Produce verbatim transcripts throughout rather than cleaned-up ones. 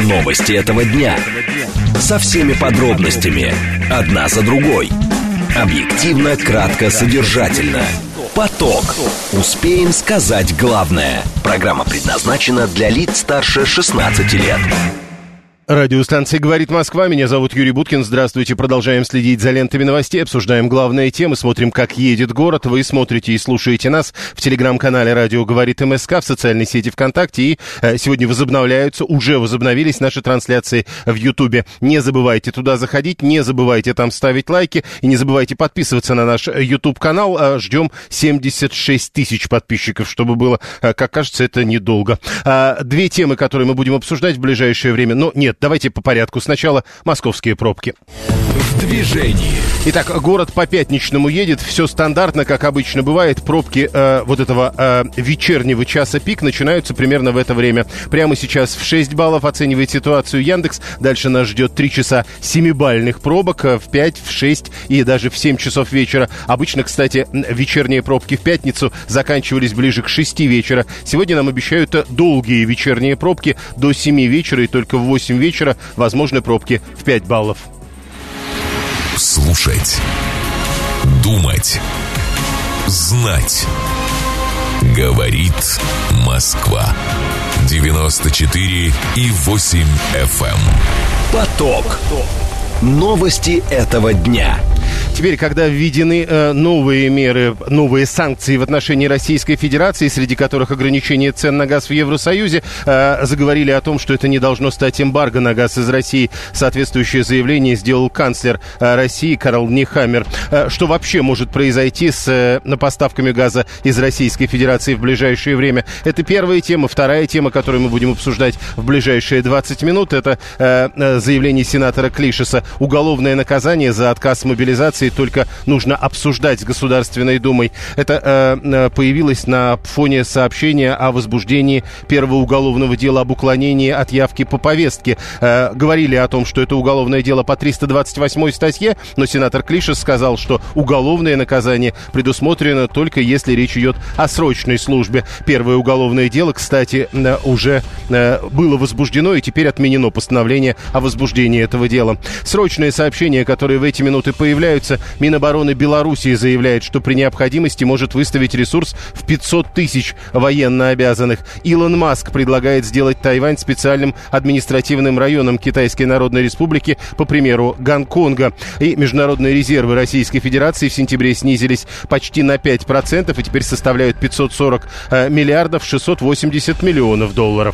Новости этого дня. Со всеми подробностями. Одна за другой. Объективно, кратко, содержательно. Поток. Успеем сказать главное. Программа предназначена для лиц старше шестнадцати лет. Радиостанция «Говорит Москва». Меня зовут Юрий Буткин. Здравствуйте. Продолжаем следить за лентами новостей. Обсуждаем главные темы. Смотрим, как едет город. Вы смотрите и слушаете нас в телеграм-канале «Радио говорит МСК», в социальной сети ВКонтакте. И э, сегодня возобновляются, уже возобновились наши трансляции в Ютубе. Не забывайте туда заходить, не забывайте там ставить лайки. И не забывайте подписываться на наш Ютуб-канал. Э, ждем семьдесят шесть тысяч подписчиков, чтобы было, э, как кажется, это недолго. Э, две темы, которые мы будем обсуждать в ближайшее время. Но нет, давайте по порядку. Сначала московские пробки. В движении. Итак, город по пятничному едет. Все стандартно, как обычно бывает. Пробки э, вот этого э, вечернего часа пик начинаются примерно в это время. Прямо сейчас в шесть баллов оценивает ситуацию Яндекс. Дальше нас ждет три часа семибалльных пробок. В пять, в шесть и даже в семь часов вечера. Обычно, кстати, вечерние пробки в пятницу заканчивались ближе к шести вечера. Сегодня нам обещают долгие вечерние пробки до семи вечера, и только в восемь вечера возможны пробки в пять баллов. Слушать, думать, знать. Говорит Москва. девяносто четыре и восемь эф эм. Поток. Новости этого дня. Теперь, когда введены э, новые меры, новые санкции в отношении Российской Федерации, среди которых ограничение цен на газ в Евросоюзе, э, заговорили о том, что это не должно стать эмбарго на газ из России. Соответствующее заявление сделал канцлер э, России Карл Нехаммер. Э, что вообще может произойти с э, поставками газа из Российской Федерации в ближайшее время? Это первая тема. Вторая тема, которую мы будем обсуждать в ближайшие двадцать минут, это э, заявление сенатора Клишеса. Уголовное наказание за отказ мобилизации только нужно обсуждать с Государственной Думой. Это э, появилось на фоне сообщения о возбуждении первого уголовного дела об уклонении от явки по повестке. Э, говорили о том, что это уголовное дело по триста двадцать восьмой статье, но сенатор Клишес сказал, что уголовное наказание предусмотрено только если речь идет о срочной службе. Первое уголовное дело, кстати, э, уже э, было возбуждено, и теперь отменено постановление о возбуждении этого дела. Срочные сообщения, которые в эти минуты появляются. Минобороны Белоруссии заявляет, что при необходимости может выставить ресурс в пятьсот тысяч военнообязанных. Илон Маск предлагает сделать Тайвань специальным административным районом Китайской Народной Республики, по примеру Гонконга. И международные резервы Российской Федерации в сентябре снизились почти на пять процентов и теперь составляют пятьсот сорок миллиардов шестьсот восемьдесят миллионов долларов.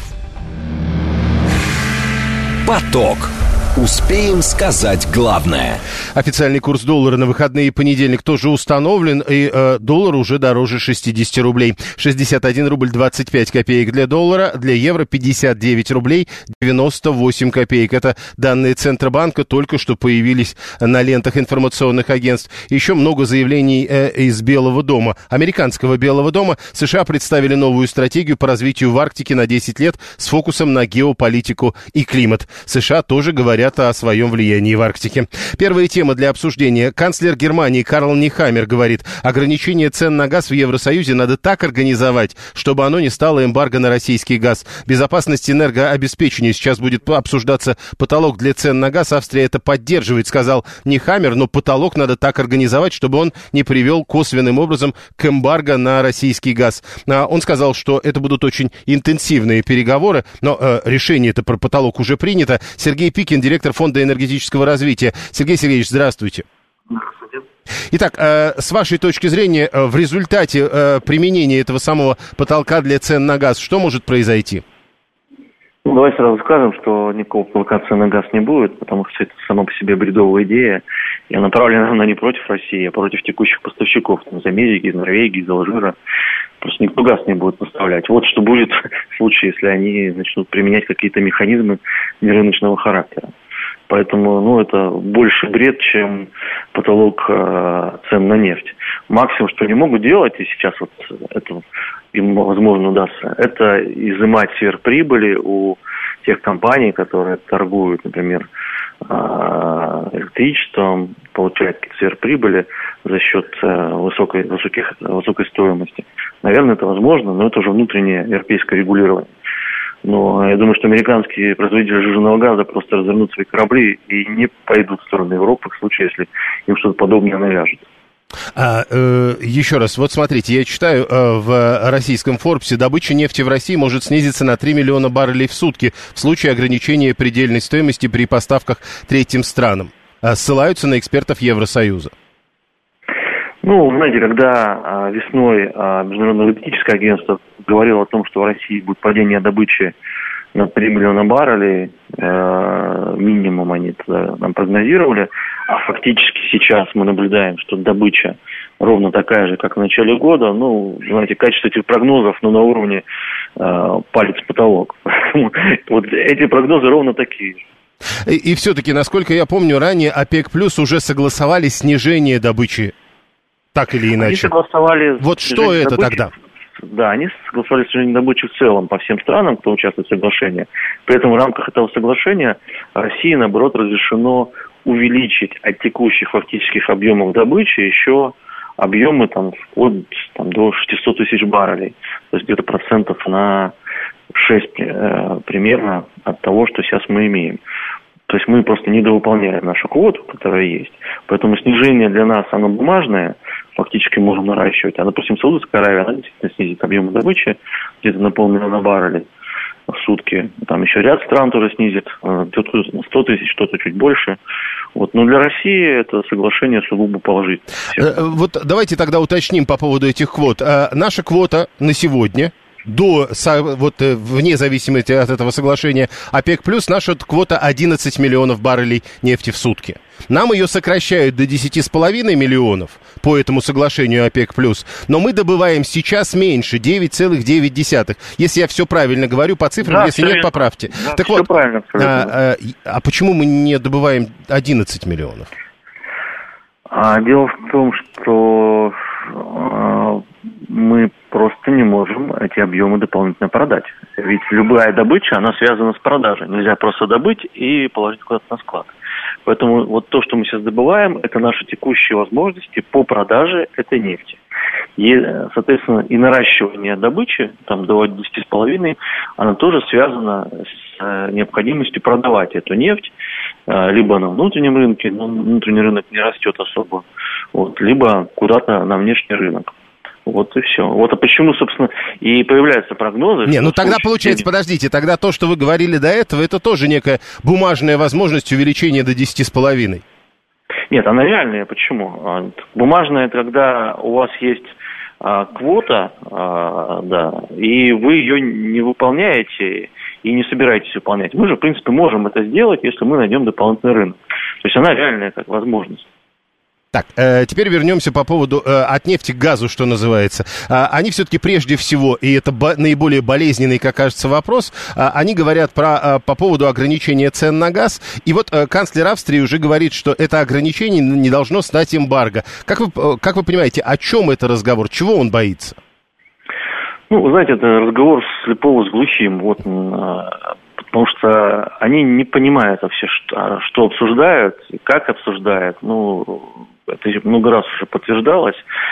Поток. Успеем сказать главное. Официальный курс доллара на выходные и понедельник тоже установлен, и э, доллар уже дороже шестьдесят рублей. шестьдесят один рубль двадцать пять копеек для доллара, для евро пятьдесят девять рублей девяносто восемь копеек. Это данные Центробанка, только что появились на лентах информационных агентств. Еще много заявлений э, из Белого дома. Американского Белого дома. США представили новую стратегию по развитию в Арктике на десять лет с фокусом на геополитику и климат. США тоже говорят о своем влиянии в Арктике. Первая тема для обсуждения. Канцлер Германии Карл Нехаммер говорит, ограничение цен на газ в Евросоюзе надо так организовать, чтобы оно не стало эмбарго на российский газ. Безопасность энергообеспечения. Сейчас будет обсуждаться потолок для цен на газ. Австрия это поддерживает, сказал Нехаммер, но потолок надо так организовать, чтобы он не привел косвенным образом к эмбарго на российский газ. Он сказал, что это будут очень интенсивные переговоры, но э, решение это про потолок уже принято. Сергей Пикин, директор Фонда энергетического развития. Сергей Сергеевич, здравствуйте. Здравствуйте. Итак, э, с вашей точки зрения, э, в результате э, применения этого самого потолка для цен на газ, что может произойти? Ну, давай сразу скажем, что никакого потолка цен на газ не будет, потому что это само по себе бредовая идея, и направлена она не против России, а против текущих поставщиков, там, из Америки, из Норвегии, из Алжира. Просто никто газ не будет поставлять. Вот что будет в случае, если они начнут применять какие-то механизмы нерыночного характера. Поэтому, ну, это больше бред, чем потолок э, цен на нефть. Максимум, что они могут делать, и сейчас вот это им, возможно, удастся, это изымать сверхприбыли у тех компаний, которые торгуют, например, э, электричеством, получают какие-то сверхприбыли за счет э, высокой, высоких, высокой стоимости. Наверное, это возможно, но это уже внутреннее европейское регулирование. Но я думаю, что американские производители жиженного газа просто развернут свои корабли и не пойдут в сторону Европы в случае, если им что-то подобное навяжут. А, э, еще раз, вот смотрите, я читаю э, в российском Форбсе, добыча нефти в России может снизиться на три миллиона баррелей в сутки в случае ограничения предельной стоимости при поставках третьим странам. А, ссылаются на экспертов Евросоюза. Ну, знаете, когда весной Международное энергетическое агентство говорило о том, что в России будет падение добычи на три миллиона баррелей, минимум они тогда нам прогнозировали, а фактически сейчас мы наблюдаем, что добыча ровно такая же, как в начале года. Ну, знаете, качество этих прогнозов, ну, на уровне палец-потолок. Вот эти прогнозы ровно такие же. И, и все-таки, насколько я помню, ранее ОПЕК плюс уже согласовали снижение добычи. Так или иначе. Они согласовали... Вот что это добычи, тогда? Да, они согласовали снижение добычи в целом по всем странам, кто участвует в соглашении. При этом в рамках этого соглашения России, наоборот, разрешено увеличить от текущих фактических объемов добычи еще объемы там, вплоть там, до шестьсот тысяч баррелей. То есть где-то процентов на шесть э, примерно от того, что сейчас мы имеем. То есть мы просто недовыполняем нашу квоту, которая есть. Поэтому снижение для нас, оно бумажное, фактически можем наращивать. А, допустим, Саудовская Аравия, она действительно снизит объемы добычи где-то на полмиллиона баррелей в сутки. Там еще ряд стран тоже снизит, кто-то сто тысяч, кто-то чуть больше. Вот. Но для России это соглашение сугубо положительное. Вот давайте тогда уточним по поводу этих квот. Наша квота на сегодня... До, вот, вне зависимости от этого соглашения ОПЕК+, наша квота одиннадцать миллионов баррелей нефти в сутки. Нам ее сокращают до десять с половиной миллионов по этому соглашению ОПЕК+, но мы добываем сейчас меньше, девять целых девять десятых. Если я все правильно говорю по цифрам, да, если нет, поправьте. Да, так все вот, правильно, а, а, а почему мы не добываем одиннадцать миллионов? А, дело в том, что а, мы просто не можем эти объемы дополнительно продать. Ведь любая добыча, она связана с продажей. Нельзя просто добыть и положить куда-то на склад. Поэтому вот то, что мы сейчас добываем, это наши текущие возможности по продаже этой нефти. И, соответственно, и наращивание добычи, там, до десять с половиной, оно тоже связано с необходимостью продавать эту нефть, либо на внутреннем рынке, но внутренний рынок не растет особо, вот, либо куда-то на внешний рынок. Вот и все. Вот а почему, собственно, и появляются прогнозы. Не, ну тогда получается, подождите, тогда то, что вы говорили до этого, это тоже некая бумажная возможность увеличения до десять с половиной. Нет, она реальная. Почему? Бумажная, это когда у вас есть а, квота, а, да, и вы ее не выполняете и не собираетесь выполнять. Мы же, в принципе, можем это сделать, если мы найдем дополнительный рынок. То есть она реальная как возможность. Так, э, теперь вернемся по поводу э, от нефти к газу, что называется. Э, они все-таки прежде всего, и это бо- наиболее болезненный, как кажется, вопрос, э, они говорят про, э, по поводу ограничения цен на газ. И вот э, канцлер Австрии уже говорит, что это ограничение не должно стать эмбарго. Как вы, э, как вы понимаете, о чем это разговор? Чего он боится? Ну, вы знаете, это разговор слепого с глухим. Вот, потому что они не понимают вообще, что, что обсуждают, и как обсуждают. Ну, это много раз уже подтверждалось.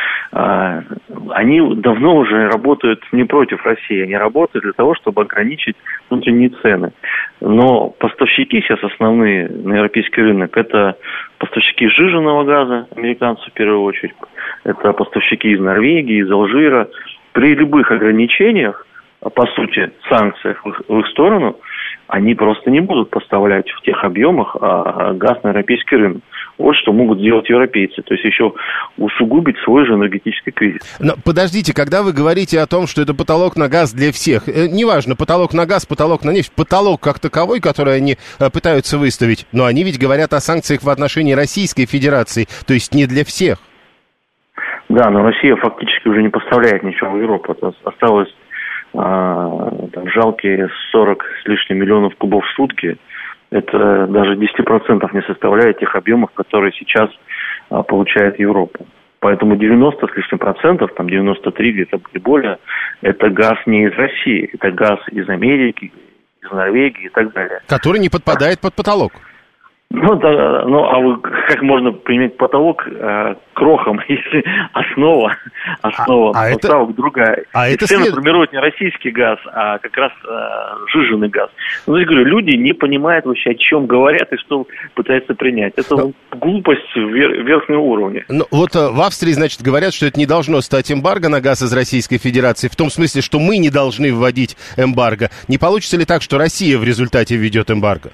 Они давно уже работают не против России, они работают для того, чтобы ограничить внутренние цены. Но поставщики сейчас основные на европейский рынок, это поставщики сжиженного газа, американцы в первую очередь, это поставщики из Норвегии, из Алжира. При любых ограничениях, по сути, санкциях в их, в их сторону, они просто не будут поставлять в тех объемах а, газ на европейский рынок. Вот что могут сделать европейцы. То есть еще усугубить свой же энергетический кризис. Но подождите, когда вы говорите о том, что это потолок на газ для всех, э, неважно, потолок на газ, потолок на нефть, потолок как таковой, который они э, пытаются выставить, но они ведь говорят о санкциях в отношении Российской Федерации, то есть не для всех. Да, но Россия фактически уже не поставляет ничего в Европу. Осталось а, там, жалкие сорок с лишним миллионов кубов в сутки. Это даже десять процентов не составляет тех объемов, которые сейчас а, получает Европа. Поэтому девяносто с лишним процентов, там девяносто три где-то и более, это газ не из России, это газ из Америки, из Норвегии и так далее. Который не подпадает под потолок. Ну, да, ну, а вы, как можно применить потолок э, крохом, если основа, основа а, а поставок это, другая. А и это цены след... формирует не российский газ, а как раз э, жиженый газ. Ну, я говорю, люди не понимают вообще, о чем говорят и что пытаются принять. Это Но... глупость вер- верхнего уровня. Ну, вот в Австрии, значит, говорят, что это не должно стать эмбарго на газ из Российской Федерации, в том смысле, что мы не должны вводить эмбарго. Не получится ли так, что Россия в результате введет эмбарго?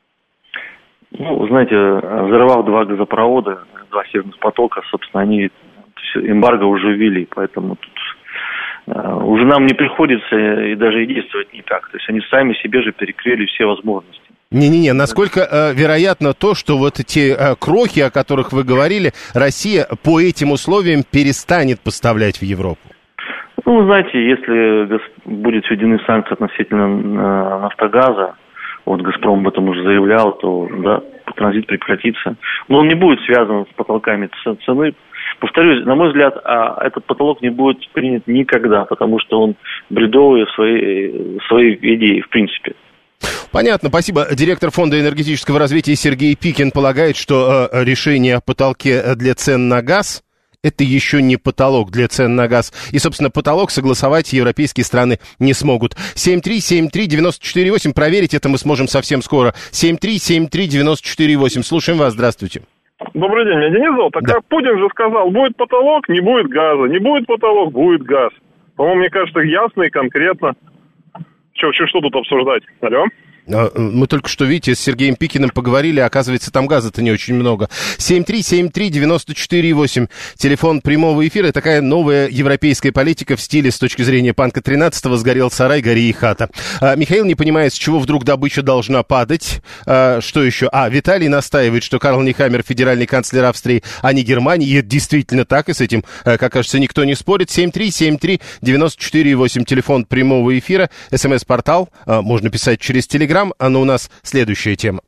Ну, знаете, взорвав два газопровода, два северных потока, собственно, они эмбарго уже ввели, поэтому тут uh, уже нам не приходится и даже и действовать никак. То есть они сами себе же перекрыли все возможности. Не-не-не, насколько э, вероятно то, что вот эти э, крохи, о которых вы говорили, Россия по этим условиям перестанет поставлять в Европу? Ну, знаете, если будут введены санкции относительно «Нафтогаза», вот «Газпром» об этом уже заявлял, то, да, транзит прекратится. Но он не будет связан с потолками цены. Повторюсь, на мой взгляд, этот потолок не будет принят никогда, потому что он бредовый в своей, в своей идее, в принципе. Понятно, спасибо. Директор Фонда энергетического развития Сергей Пикин полагает, что э, решение о потолке для цен на газ — это еще не потолок для цен на газ. И, собственно, потолок согласовать европейские страны не смогут. семь три семь три девять четыре восемь. Проверить это мы сможем совсем скоро. семь три семь три девять четыре восемь. Слушаем вас. Здравствуйте. Добрый день. Меня Денис зовут. Так да. Путин же сказал, будет потолок, не будет газа. Не будет потолок, будет газ. По-моему, мне кажется, ясно и конкретно. Че, че, что тут обсуждать? Алло? Мы только что, видите, с Сергеем Пикиным поговорили, оказывается, там газа-то не очень много. семь три семь три девять четыре восемь. Телефон прямого эфира. Такая новая европейская политика в стиле, с точки зрения Панка тринадцатого, сгорел сарай, гори и хата. А, Михаил не понимает, с чего вдруг добыча должна падать. А, что еще? А, Виталий настаивает, что Карл Нехаммер федеральный канцлер Австрии, а не Германии. И это действительно так, и с этим, как кажется, никто не спорит. семь три семь три девять четыре восемь. Телефон прямого эфира. СМС-портал. А, можно писать через Телеграм. А ну у нас следующая тема.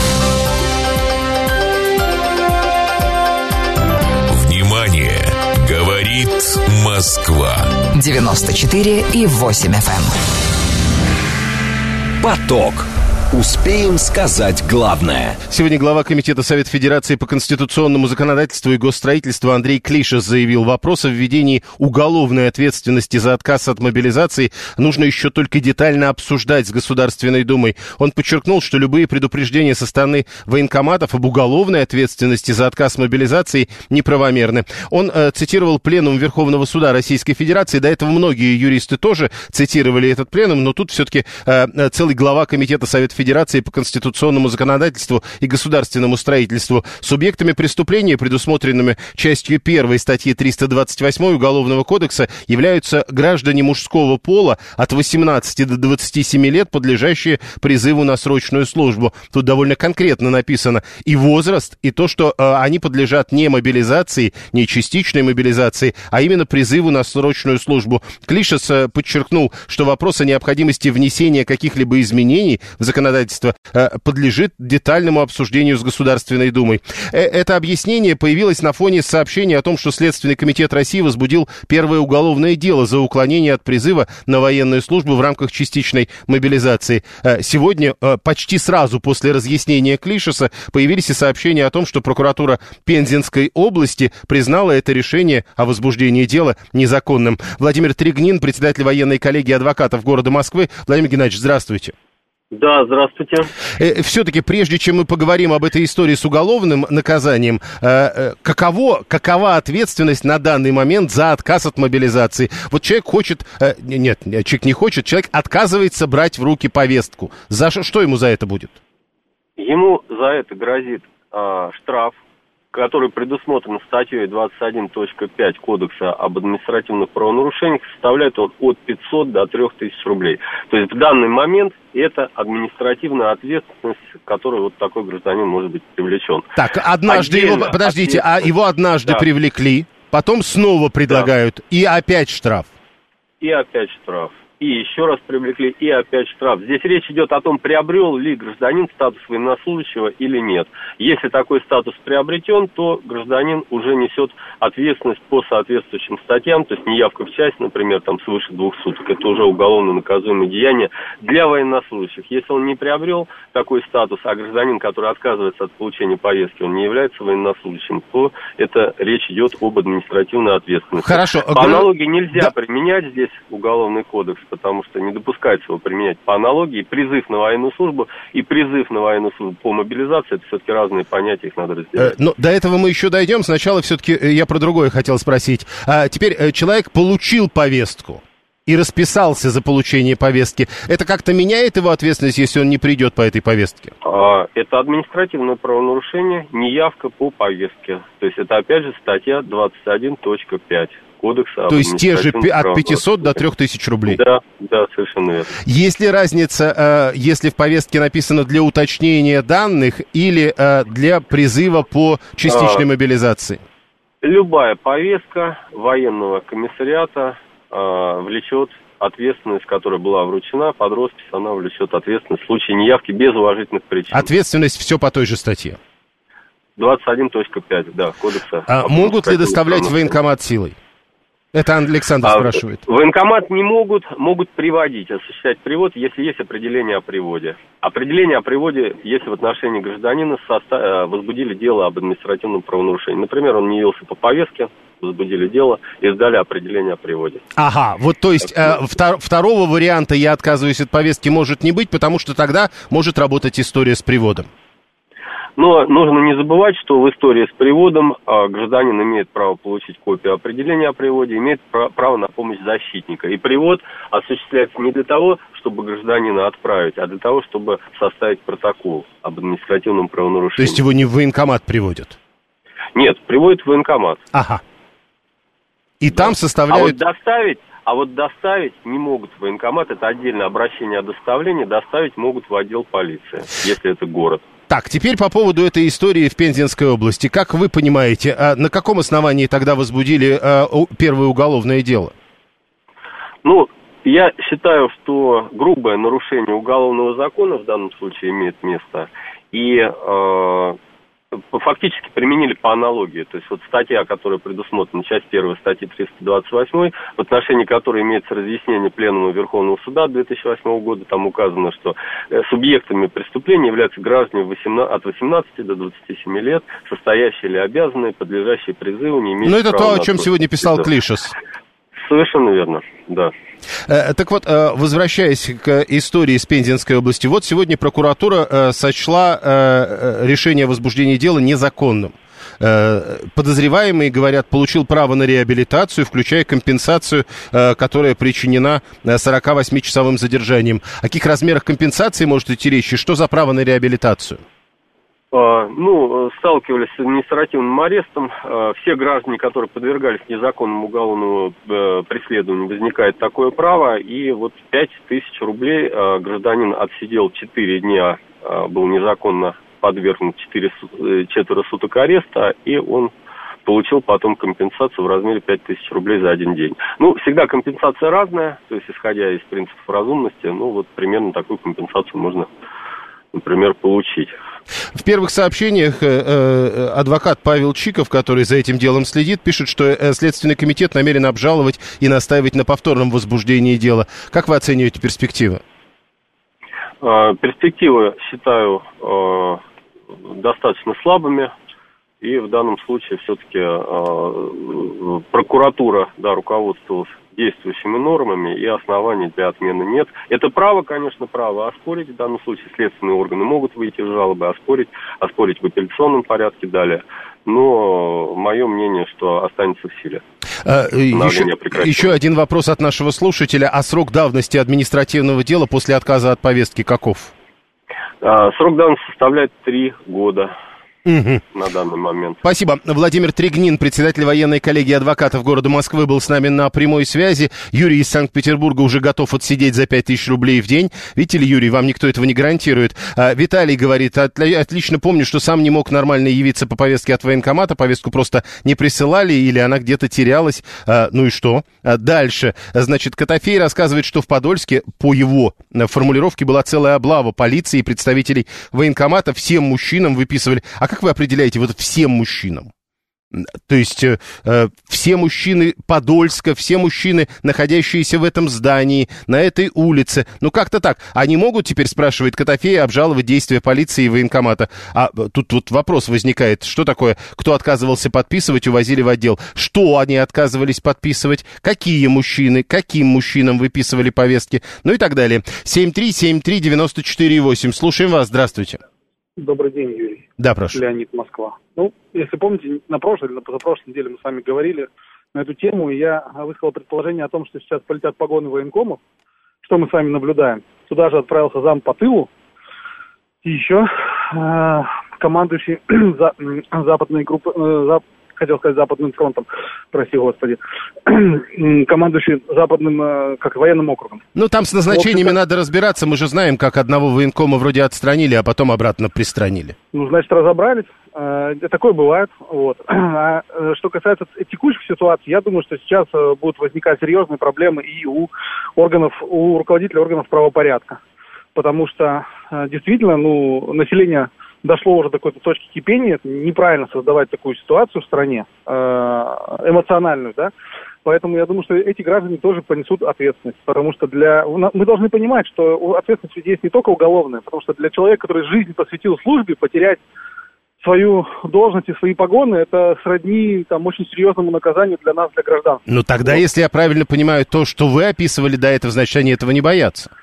Внимание! Говорит Москва. девяносто четыре и восемь эф эм. Поток. Успеем сказать главное. Сегодня глава Комитета Совета Федерации по конституционному законодательству и госстроительству Андрей Клишес заявил, вопрос о введении уголовной ответственности за отказ от мобилизации нужно еще только детально обсуждать с Государственной Думой. Он подчеркнул, что любые предупреждения со стороны военкоматов об уголовной ответственности за отказ мобилизации неправомерны. Он э, цитировал пленум Верховного суда Российской Федерации. До этого многие юристы тоже цитировали этот пленум, но тут все-таки э, целый глава Комитета Совета Федерации Федерации по конституционному законодательству и государственному строительству. Субъектами преступления, предусмотренными частью первой статьи триста двадцать восемь Уголовного кодекса, являются граждане мужского пола от восемнадцати до двадцати семи лет, подлежащие призыву на срочную службу. Тут довольно конкретно написано и возраст, и то, что э, они подлежат не мобилизации, не частичной мобилизации, а именно призыву на срочную службу. Клишес э, подчеркнул, что вопрос о необходимости внесения каких-либо изменений в законодательство подлежит детальному обсуждению с Государственной Думой. Это объяснение появилось на фоне сообщения о том, что Следственный комитет России возбудил первое уголовное дело за уклонение от призыва на военную службу в рамках частичной мобилизации. Сегодня, почти сразу после разъяснения Клишеса, появились и сообщения о том, что прокуратура Пензенской области признала это решение о возбуждении дела незаконным. Владимир Трегнин, председатель военной коллегии адвокатов города Москвы. Владимир Геннадьевич, здравствуйте. Да, здравствуйте. Э, все-таки, прежде чем мы поговорим об этой истории с уголовным наказанием, э, э, каково, какова ответственность на данный момент за отказ от мобилизации? Вот человек хочет, э, нет, человек не хочет, человек отказывается брать в руки повестку. За что ему за это будет? Ему за это грозит э, штраф, который предусмотрен статьей двадцать один точка пять Кодекса об административных правонарушениях, составляет он от пятисот до трёх тысяч рублей. То есть в данный момент это административная ответственность, к которой вот такой гражданин может быть привлечен. Так, однажды Отдельно его, подождите, а его однажды да. привлекли, потом снова предлагают, да. и опять штраф. И опять штраф. и еще раз привлекли, и опять штраф. Здесь речь идет о том, приобрел ли гражданин статус военнослужащего или нет. Если такой статус приобретен, то гражданин уже несет ответственность по соответствующим статьям, то есть неявка в часть, например, там свыше двух суток, это уже уголовно наказуемое деяние для военнослужащих. Если он не приобрел такой статус, а гражданин, который отказывается от получения повестки, он не является военнослужащим, то это речь идет об административной ответственности. Хорошо. По аналогии нельзя да. применять здесь Уголовный кодекс, потому что не допускается его применять по аналогии. Призыв на военную службу и призыв на военную службу по мобилизации — это все-таки разные понятия, их надо разделять. Э, ну, до этого мы еще дойдем. Сначала все-таки я про другое хотел спросить. А теперь человек получил повестку и расписался за получение повестки. Это как-то меняет его ответственность, если он не придет по этой повестке? А, это административное правонарушение, неявка по повестке. То есть это, опять же, статья двадцать один точка пять. Кодекса. То есть те же от пятисот до трёх тысяч рублей? Да, да, совершенно верно. Есть ли разница, если в повестке написано для уточнения данных или для призыва по частичной а, мобилизации? Любая повестка военного комиссариата а, влечет ответственность, которая была вручена, под роспись она влечет ответственность в случае неявки без уважительных причин. Ответственность все по той же статье? двадцать один точка пять, да, кодекса. А могут ли доставлять в военкомат силой? Это Александр а, спрашивает. Военкомат не могут, могут приводить, осуществлять привод, если есть определение о приводе. Определение о приводе, если в отношении гражданина состав, возбудили дело об административном правонарушении. Например, он не явился по повестке, возбудили дело и сдали определение о приводе. Ага, вот то есть э, втор, второго варианта «я отказываюсь от повестки» может не быть, потому что тогда может работать история с приводом. Но нужно не забывать, что в истории с приводом а, гражданин имеет право получить копию определения о приводе, имеет право на помощь защитника. И привод осуществляется не для того, чтобы гражданина отправить, а для того, чтобы составить протокол об административном правонарушении. То есть его не в военкомат приводят? Нет, приводят в военкомат. Ага. И да. Там составляют... А вот доставить... А вот доставить не могут в военкомат, это отдельное обращение о доставлении, доставить могут в отдел полиции, если это город. Так, теперь по поводу этой истории в Пензенской области. Как вы понимаете, а на каком основании тогда возбудили а, первое уголовное дело? Ну, я считаю, что грубое нарушение уголовного закона в данном случае имеет место, и... Э, фактически применили по аналогии. То есть вот статья, которая предусмотрена, часть первая статьи триста двадцать восемь, в отношении которой имеется разъяснение Пленума Верховного Суда две тысячи восьмого года, там указано, что субъектами преступления являются граждане от восемнадцати до двадцати семи лет, состоящие или обязанные, подлежащие призыву, не имеющие... Ну это то, о чем сегодня писал да. Клишес. Совершенно верно, да. Так вот, возвращаясь к истории из Пензенской области, вот сегодня прокуратура сочла решение о возбуждении дела незаконным. Подозреваемый, говорят, получил право на реабилитацию, включая компенсацию, которая причинена сорокавосьмичасовым задержанием. О каких размерах компенсации может идти речь и что за право на реабилитацию? Ну, сталкивались с административным арестом. Все граждане, которые подвергались незаконному уголовному преследованию, возникает такое право. И вот пять тысяч рублей гражданин отсидел четыре дня, был незаконно подвергнут четыре суток ареста, и он получил потом компенсацию в размере пять тысяч рублей за один день. Ну, всегда компенсация разная, то есть исходя из принципов разумности, ну, вот примерно такую компенсацию можно, например, получить. В первых сообщениях э, э, адвокат Павел Чиков, который за этим делом следит, пишет, что э, Следственный комитет намерен обжаловать и настаивать на повторном возбуждении дела. Как вы оцениваете перспективы? Э, перспективы, считаю, э, достаточно слабыми. И в данном случае все-таки э, прокуратура, да, руководствовалась действующими нормами, и оснований для отмены нет. Это право, конечно, право оспорить. В данном случае следственные органы могут выйти с жалобой, оспорить, оспорить в апелляционном порядке далее. Но мое мнение, что останется в силе. А, еще, еще один вопрос от нашего слушателя. А срок давности административного дела после отказа от повестки каков? А, срок давности составляет три года. Угу. На данный момент. Спасибо. Владимир Трегнин, председатель военной коллегии адвокатов города Москвы, был с нами на прямой связи. Юрий из Санкт-Петербурга уже готов отсидеть за пять тысяч рублей в день. Видите ли, Юрий, вам никто этого не гарантирует. А, Виталий говорит, отли- отлично помню, что сам не мог нормально явиться по повестке от военкомата, повестку просто не присылали или она где-то терялась. А, ну и что? А, дальше. Значит, Котофей рассказывает, что в Подольске, по его формулировке, была целая облава полиции и представителей военкомата. Всем мужчинам выписывали... А как вы определяете вот всем мужчинам? То есть э, все мужчины Подольска, все мужчины, находящиеся в этом здании, на этой улице. Ну, как-то так. Они могут, теперь спрашивает Котофей, обжаловать действия полиции и военкомата. А тут вот вопрос возникает, что такое? Кто отказывался подписывать, увозили в отдел? Что они отказывались подписывать? Какие мужчины? Каким мужчинам выписывали повестки? Ну и так далее. семь три семь три девять четыре восемь. Слушаем вас. Здравствуйте. Добрый день, Юрий. Да, прошу. Леонид, Москва. Ну, если помните, на прошлой или на позапрошлой неделе мы с вами говорили на эту тему, и я высказал предположение о том, что сейчас полетят погоны военкомов, что мы с вами наблюдаем. Туда же отправился зам по тылу, и еще э, командующий за, западной группы, э, зап, хотел сказать западным фронтом, прости господи, командующий западным, э, как военным округом. Ну, там с назначениями общем-то, надо разбираться. Мы же знаем, как одного военкома вроде отстранили, а потом обратно пристранили. Ну, значит, разобрались. Э, такое бывает. Вот. А э, что касается текущих ситуаций, я думаю, что сейчас э, будут возникать серьезные проблемы и у органов, у руководителей органов правопорядка. Потому что э, действительно, ну, население дошло уже до какой-то точки кипения. Это неправильно создавать такую ситуацию в стране, э, эмоциональную, да. Поэтому я думаю, что эти граждане тоже понесут ответственность, потому что для... мы должны понимать, что ответственность есть не только уголовная, потому что для человека, который жизнь посвятил службе, потерять свою должность и свои погоны, это сродни там очень серьезному наказанию для нас, для граждан. Ну тогда, вот. Если я правильно понимаю, то, что вы описывали до этого, значит, они этого не боятся.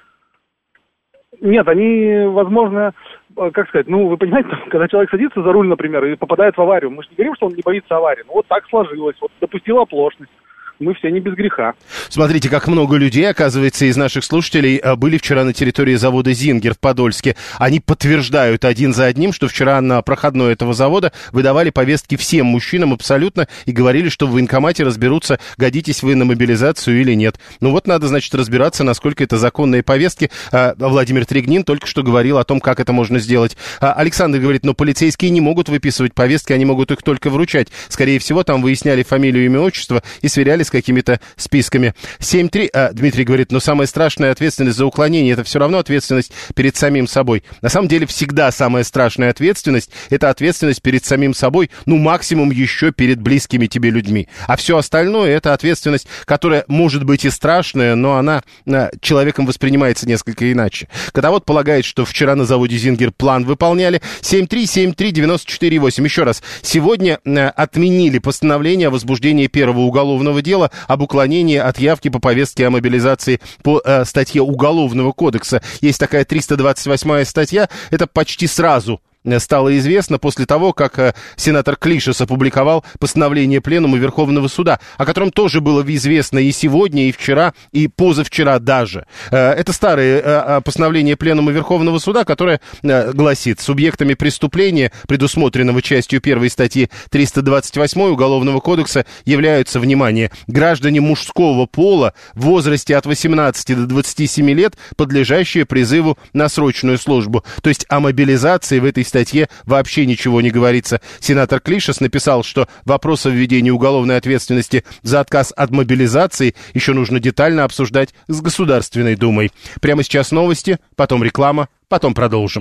Нет, они, возможно, как сказать, ну, вы понимаете, когда человек садится за руль, например, и попадает в аварию, мы же не говорим, что он не боится аварии. Ну, вот так сложилось, вот допустил оплошность. Мы все не без греха. Смотрите, как много людей, оказывается, из наших слушателей были вчера на территории завода «Зингер» в Подольске. Они подтверждают один за одним, что вчера на проходной этого завода выдавали повестки всем мужчинам абсолютно и говорили, что в военкомате разберутся, годитесь вы на мобилизацию или нет. Ну вот надо, значит, разбираться, насколько это законные повестки. Владимир Трегнин только что говорил о том, как это можно сделать. Александр говорит, но полицейские не могут выписывать повестки, они могут их только вручать. Скорее всего, там выясняли фамилию, имя, отчество и сверяли с какими-то списками. семь три, а, Дмитрий говорит, но самая страшная ответственность за уклонение, это все равно ответственность перед самим собой. На самом деле всегда самая страшная ответственность, это ответственность перед самим собой, ну максимум еще перед близкими тебе людьми. А все остальное, это ответственность, которая может быть и страшная, но она а, человеком воспринимается несколько иначе. Котовод полагает, что вчера на заводе «Зингер» план выполняли. семь три семь три девять четыре восемь. Еще раз, сегодня а, отменили постановление о возбуждении первого уголовного дела об уклонении от явки по повестке о мобилизации по э, статье Уголовного кодекса. Есть такая триста двадцать восьмая статья, это почти сразу стало известно после того, как э, сенатор Клишес опубликовал постановление Пленума Верховного Суда, о котором тоже было известно и сегодня, и вчера, и позавчера даже. Э, это старое э, постановление Пленума Верховного Суда, которое э, гласит, субъектами преступления, предусмотренного частью первой статьи триста двадцать восьмой Уголовного кодекса, являются, внимание, граждане мужского пола в возрасте от восемнадцати до двадцати семи лет, подлежащие призыву на срочную службу. То есть о мобилизации в этой статье вообще ничего не говорится. Сенатор Клишес написал, что вопрос о введении уголовной ответственности за отказ от мобилизации еще нужно детально обсуждать с Государственной Думой. Прямо сейчас новости, потом реклама, потом продолжим.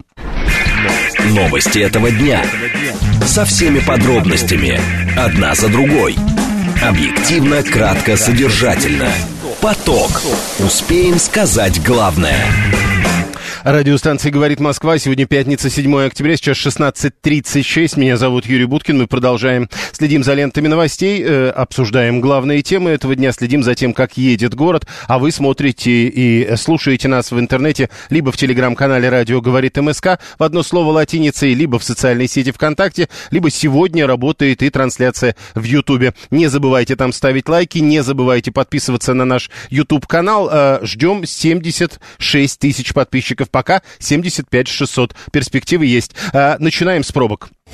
Новости этого дня. Со всеми подробностями. Одна за другой. Объективно, кратко, содержательно. Поток. Успеем сказать главное. Радиостанция «Говорит Москва». Сегодня пятница, седьмое октября, сейчас шестнадцать тридцать шесть. Меня зовут Юрий Буткин. Мы продолжаем. Следим за лентами новостей, э, обсуждаем главные темы этого дня, следим за тем, как едет город. А вы смотрите и слушаете нас в интернете либо в телеграм-канале «Радио говорит МСК» в одно слово латиницей, либо в социальной сети ВКонтакте, либо сегодня работает и трансляция в Ютубе. Не забывайте там ставить лайки, не забывайте подписываться на наш Ютуб-канал. Э, ждем семьдесят шесть тысяч подписчиков. Пока семьдесят пять шестьсот. Перспективы есть. А, начинаем с пробок.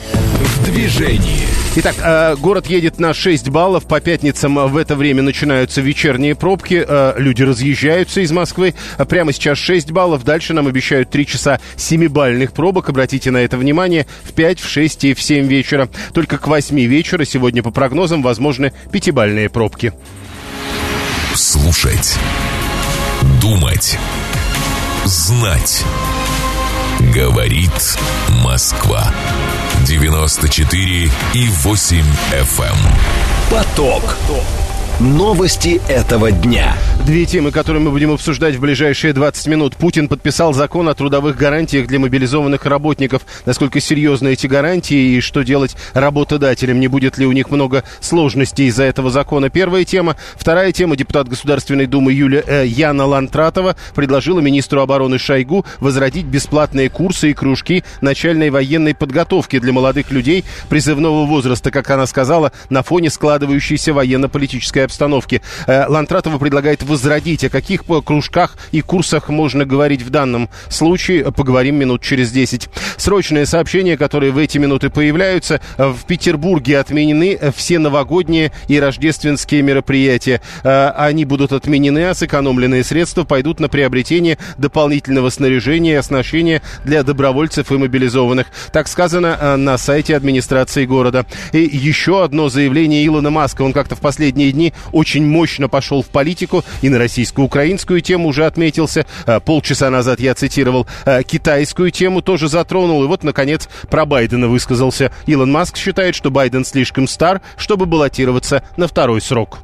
В движении. Итак, э, город едет на шесть баллов. По пятницам в это время начинаются вечерние пробки. Э, люди разъезжаются из Москвы. Прямо сейчас шесть баллов. Дальше нам обещают три часа семибалльных пробок. Обратите на это внимание. В пять, в шесть и в семь вечера. Только к восьми вечера сегодня по прогнозам возможны пятибалльные пробки. Слушать. Думать. Знать. Говорит Москва. девяносто четыре и восемь эф эм. Поток. Новости этого дня. Две темы, которые мы будем обсуждать в ближайшие двадцать минут. Путин подписал закон о трудовых гарантиях для мобилизованных работников. Насколько серьезны эти гарантии и что делать работодателям? Не будет ли у них много сложностей из-за этого закона? Первая тема. Вторая тема. Депутат Государственной Думы Юлия э, Яна Лантратова предложила министру обороны Шойгу возродить бесплатные курсы и кружки начальной военной подготовки для молодых людей призывного возраста, как она сказала, на фоне складывающейся военно-политической обстановки. Э, Лантратова предлагает возродить. О каких кружках и курсах можно говорить в данном случае, поговорим минут через десять. Срочные сообщения, которые в эти минуты появляются. В Петербурге отменены все новогодние и рождественские мероприятия. Э, они будут отменены, а сэкономленные средства пойдут на приобретение дополнительного снаряжения и оснащения для добровольцев и мобилизованных. Так сказано э, на сайте администрации города. И еще одно заявление Илона Маска. Он как-то в последние дни очень мощно пошел в политику и на российско-украинскую тему уже отметился. Полчаса назад я цитировал. Китайскую тему тоже затронул. И вот, наконец, про Байдена высказался. Илон Маск считает, что Байден слишком стар, чтобы баллотироваться на второй срок.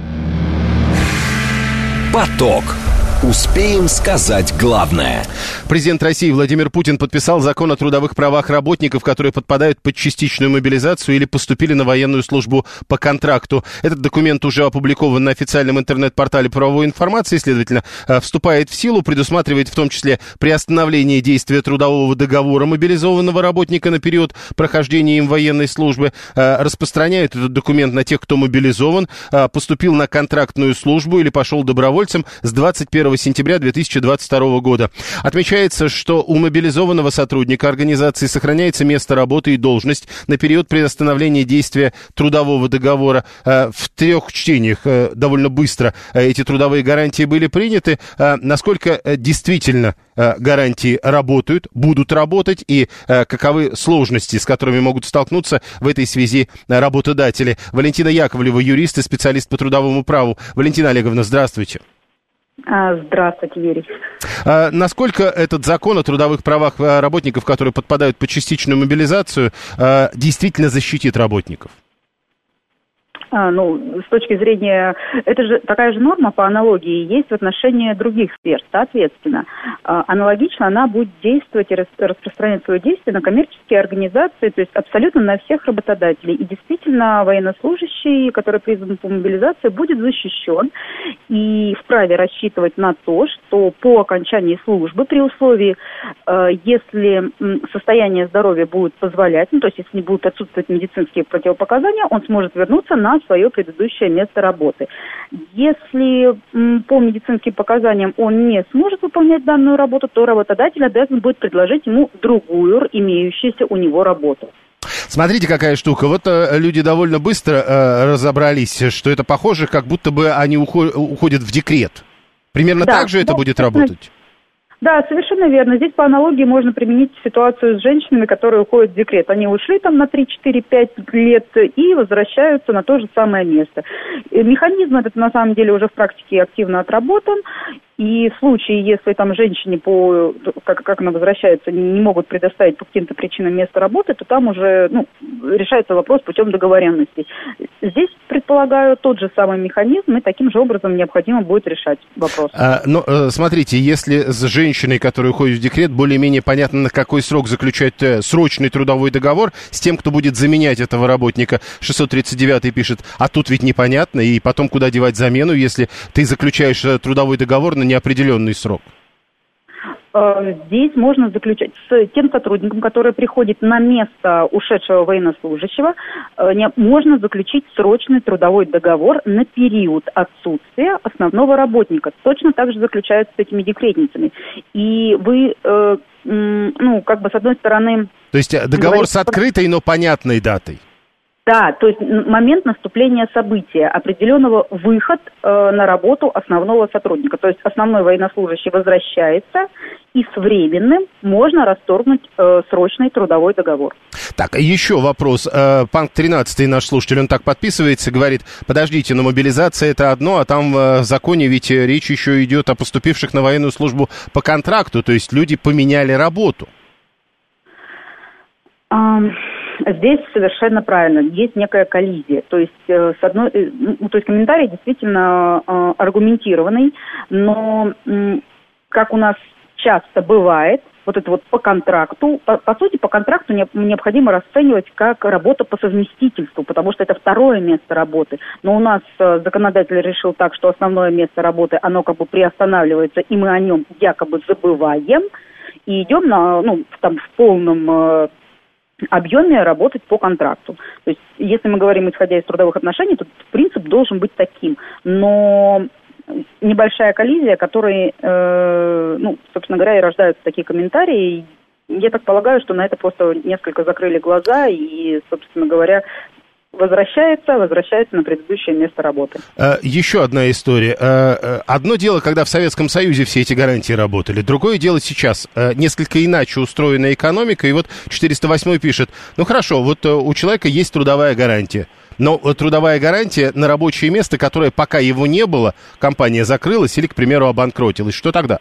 Поток. Успеем сказать главное. Президент России Владимир Путин подписал закон о трудовых правах работников, которые подпадают под частичную мобилизацию или поступили на военную службу по контракту. Этот документ уже опубликован на официальном интернет-портале правовой информации, следовательно, вступает в силу, предусматривает в том числе приостановление действия трудового договора мобилизованного работника на период прохождения им военной службы, распространяет этот документ на тех, кто мобилизован, поступил на контрактную службу или пошел добровольцем с двадцать первого сентября две тысячи двадцать второго года. Отмечается, что у мобилизованного сотрудника организации сохраняется место работы и должность на период приостановления действия трудового договора. В трех чтениях довольно быстро эти трудовые гарантии были приняты. Насколько действительно гарантии работают, будут работать и каковы сложности, с которыми могут столкнуться в этой связи работодатели? Валентина Яковлева, юрист и специалист по трудовому праву. Валентина Олеговна, здравствуйте. Здравствуйте, Юрий. А насколько этот закон о трудовых правах работников, которые подпадают под частичную мобилизацию, действительно защитит работников? А, ну, с точки зрения, это же такая же норма по аналогии есть в отношении других сфер. Соответственно, а, аналогично она будет действовать и рас, распространять свое действие на коммерческие организации, то есть абсолютно на всех работодателей. И действительно, военнослужащий, который призван по мобилизации, будет защищен и вправе рассчитывать на то, что по окончании службы, при условии, э, если состояние здоровья будет позволять, ну, то есть если не будут отсутствовать медицинские противопоказания, он сможет вернуться на свое предыдущее место работы. Если м, по медицинским показаниям он не сможет выполнять данную работу, то работодатель обязан будет предложить ему другую, имеющуюся у него работу. Смотрите, какая штука. Вот э, люди довольно быстро э, разобрались, что это похоже, как будто бы они ухо- уходят в декрет. Примерно да, так же это да, будет работать? Да, совершенно верно. Здесь по аналогии можно применить ситуацию с женщинами, которые уходят в декрет. Они ушли там на три, четыре, пять лет и возвращаются на то же самое место. И механизм этот на самом деле уже в практике активно отработан. И в случае, если там женщине, по, как, как она возвращается, не могут предоставить по каким-то причинам место работы, то там уже ну, решается вопрос путем договоренности. Здесь, предполагаю, тот же самый механизм, и таким же образом необходимо будет решать вопрос. А, но смотрите, если с женщиной, которая уходит в декрет, более-менее понятно, на какой срок заключать срочный трудовой договор с тем, кто будет заменять этого работника, шестьсот тридцать девятый пишет, а тут ведь непонятно, и потом куда девать замену, если ты заключаешь трудовой договор на неопределенный срок? Здесь можно заключать с тем сотрудником, который приходит на место ушедшего военнослужащего, можно заключить срочный трудовой договор на период отсутствия основного работника. Точно так же заключаются с этими декретницами. И вы, ну, как бы с одной стороны, То есть договор с открытой, но понятной датой. Да, то есть момент наступления события, определенного выход э, на работу основного сотрудника. То есть основной военнослужащий возвращается, и с временным можно расторгнуть э, срочный трудовой договор. Так, еще вопрос. Э, Панк тринадцатый, наш слушатель, он так подписывается, говорит, подождите, но мобилизация это одно, а там э, в законе ведь речь еще идет о поступивших на военную службу по контракту, то есть люди поменяли работу. Um... Здесь совершенно правильно. Есть некая коллизия. То есть, э, с одной, э, ну, то есть комментарий действительно э, аргументированный, но э, как у нас часто бывает, вот это вот по контракту, по, по сути, по контракту не, необходимо расценивать как работа по совместительству, потому что это второе место работы. Но у нас э, законодатель решил так, что основное место работы, оно как бы приостанавливается, и мы о нем якобы забываем, и идем на, ну, там, в полном... Э, объеме работать по контракту. То есть, если мы говорим, исходя из трудовых отношений, то принцип должен быть таким. Но небольшая коллизия, которой, э, ну, собственно говоря, и рождаются такие комментарии. Я так полагаю, что на это просто несколько закрыли глаза и, собственно говоря, возвращается, возвращается на предыдущее место работы. Еще одна история. Одно дело, когда в Советском Союзе все эти гарантии работали. Другое дело сейчас. Несколько иначе устроена экономика. И вот четыреста восьмой пишет, ну хорошо, вот у человека есть трудовая гарантия. Но трудовая гарантия на рабочее место, которое пока его не было, компания закрылась или, к примеру, обанкротилась. Что тогда?